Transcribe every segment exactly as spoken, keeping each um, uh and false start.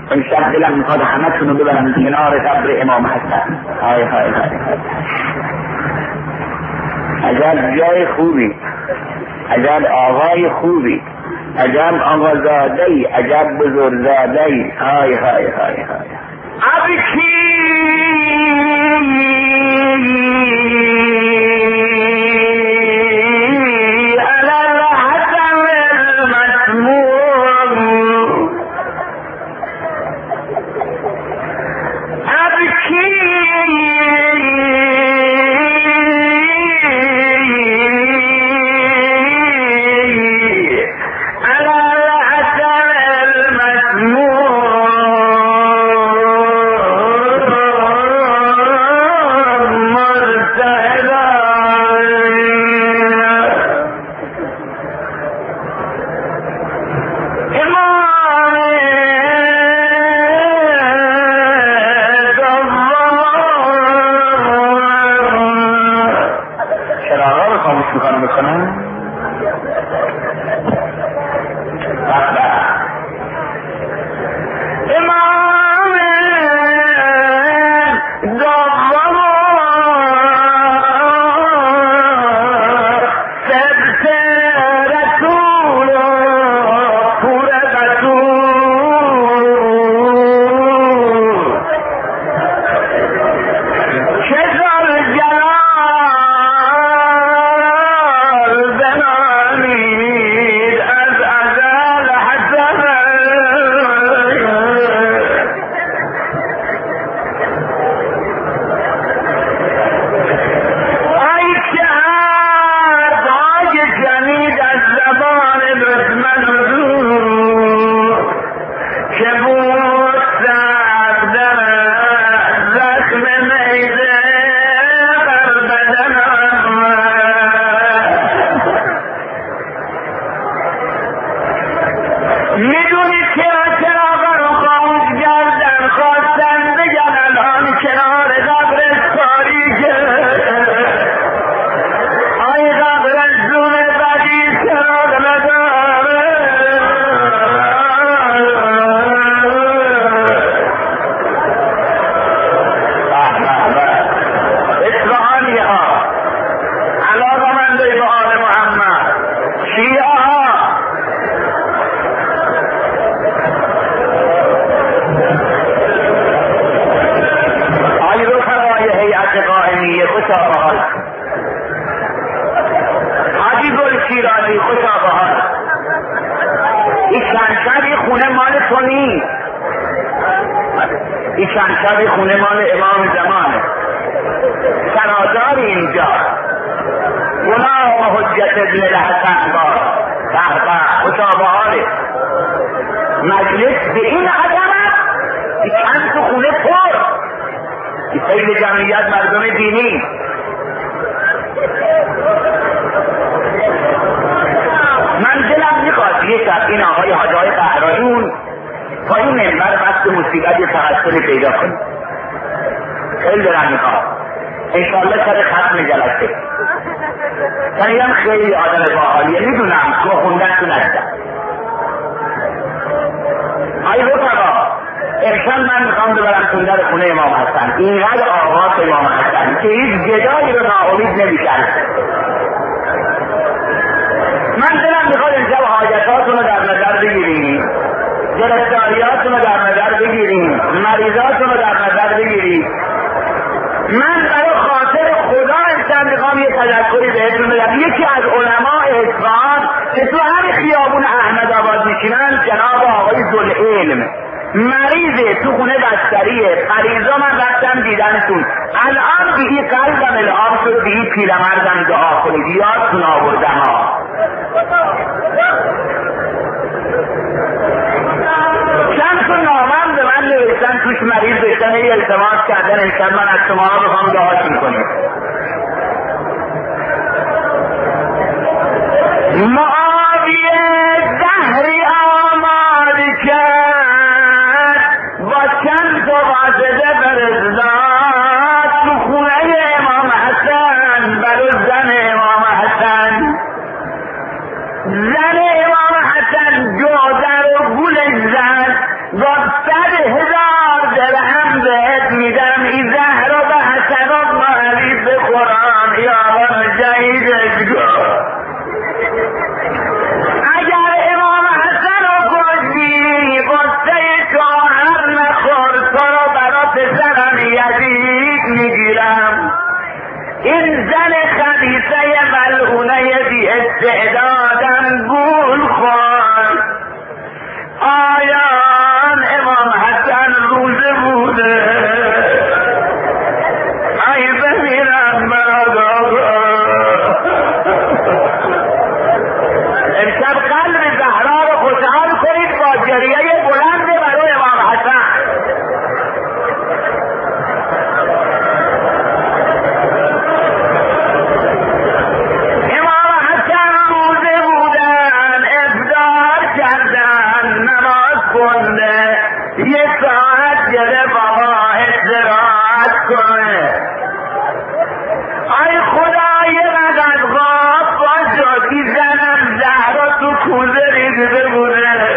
امشب دلم میخواد همه تونو ببرم کنار قبر امام حسن. های های های عجب جای خوبی، عجب آقای خوبی، عجب آقازادهی، عجب بزرگزادهی. های های های های ابکی شب خونه مال امام زمانه، سرادار اینجا غلام حجت ابن الحسن بار تحقیق خوشا به حاله مجلس به این عظمت که چند تو خونه پر که خیلی جمعیت مردم دینی. من دلم میخواد یه شب این آقای حاجای قهرانیون با این منبر بست موسیقی تحصیل پیدا کنیم. خیلی دلم میخواد انشاءالله سر ختم جلسه سریم خیلی آدم باحالیه، میدونم تو خوندن تو نشدم. ای رفقا امشب من میخوام ببرم تون در خونه امام حسن، اینقدر آغاز امام حسن که هیچ گدایی رو ناامید نمیکرد. من دلم میخواد امشب حاجتاتون رو در نظر بگیریم، گرفتاریاتون رو در نظر بگیریم، مریضاتون رو در نظر بگیریم. من برای خاطر خدا امشب میخوام یه تذکری بهتون بدم. یکی از علماء اصفهان که تو همین خیابون احمد آباد میشینن جناب آقای ذوالعلم مریضه، تو خونه بستریه، پریزا من رفتم دیدنتون. الان به این قلبم الهام شد به این پیرمردم دعا کنید، یادتون آوردم ها. چند تا نامم به من نوشتن توش مریض بشتن ای التماس کردن امشب من از شما ها بخوام دعاشون کنید. معاویه دهری آماد کرد با چند تا قاصده فرزداد تو خونه امام حسن برای زن امام حسن. زن امام حسن جادر و گل زن با صد گرفت آقا استراحت کنه. ای خدا یه مدد غاب باشد که زنم زهرا تو کوزه ریزده بوده.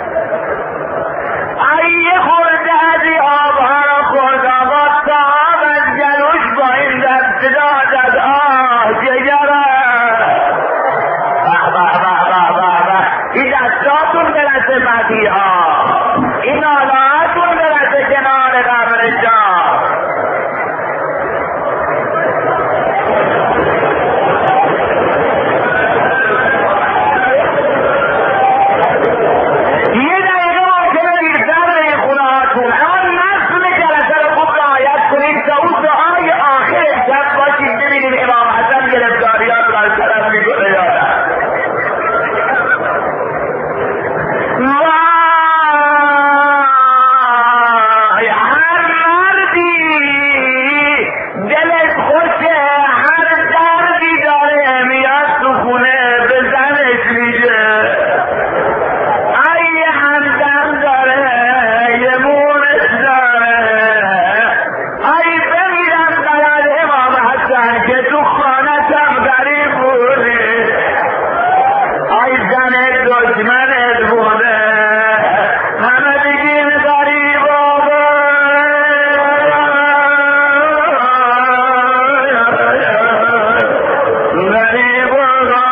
ای یه خورده از این آبها را خورد آقا تا آب از گلوش با این در صدا زد آه جگره. این دستاتون برسه مدیها، این نالاتون برسه کنار قبر شاه. یه دقیقه ممکنه دیرتر به این خونه هاتون، اما نصف جلسه رو خوب رعایت کنید تا اون دعای آخر شب باشید ببینید امام حسن گرفتاریات رو از طرف میکنه یادم. وای هر مردی دلش خوشه، هر دردی داره میاد تو خونه به زنش میگه. ای همدم داره یه مونش داره. ای بمیرم قلد امام حسن که تو خانتم غریب بودی. ای زن دشمنت بوده همه بگین غریب آبا. غریب آبا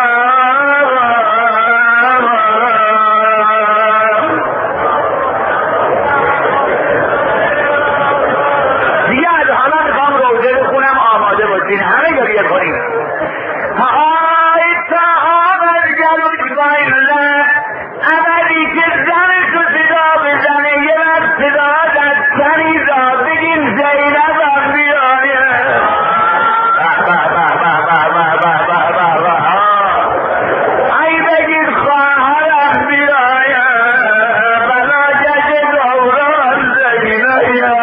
دیگه از حالا میخوام روزه بخونم آماده باشین همه گریه کنیم. عملی که زنش رو صدا بزنه یه وقت صدا از کنیزا بگیم زینبم بیایه. ای بگیم خواهرم بیایه بلاجش دوران زینبه.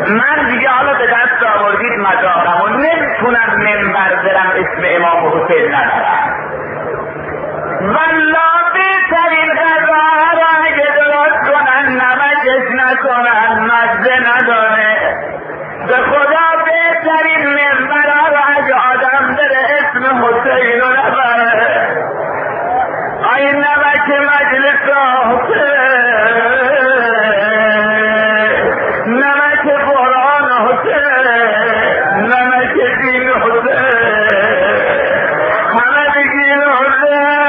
من دیگه حالا به دست آوردید مزارم و نمیتونم منبر برم اسم امام حسین ندارم. والله بهترین غذا را اگه درست کنن نمکش نکنن مزه نداره. به خدا بهترین منبرها را اگه آدم بره اسم حسین رو نبره. آی نمک مجلس حسین، نمک قرآن حسین، نمک دین حسین، همه بگین حسین.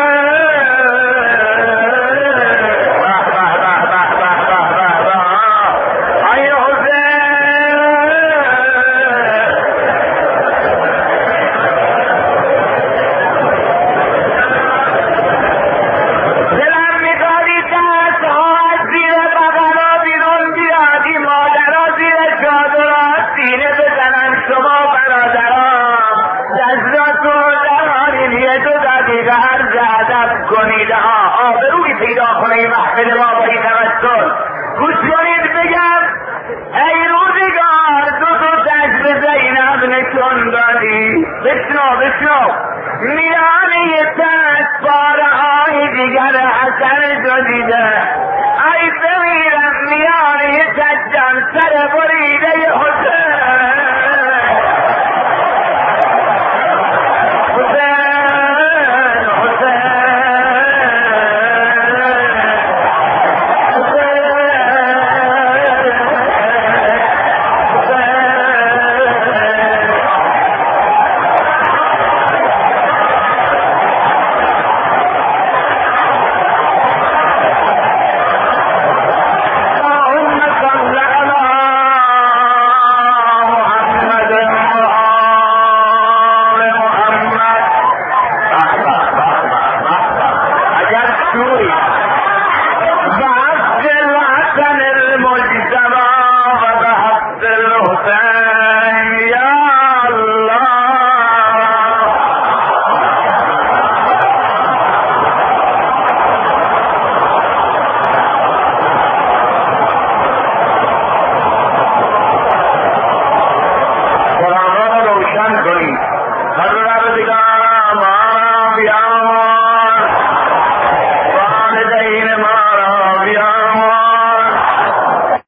کنید ها آبروی پیدا کنه محفل ما با این توسل. گوش کنید بگم ای روزگار دو دو دست زینب نشون دادی. بشنو بشنو میانه دست باره های دیگر حسن جو دیده. ای بمیرم میانه سجم سر بریده حسین. کنید. هر روزگار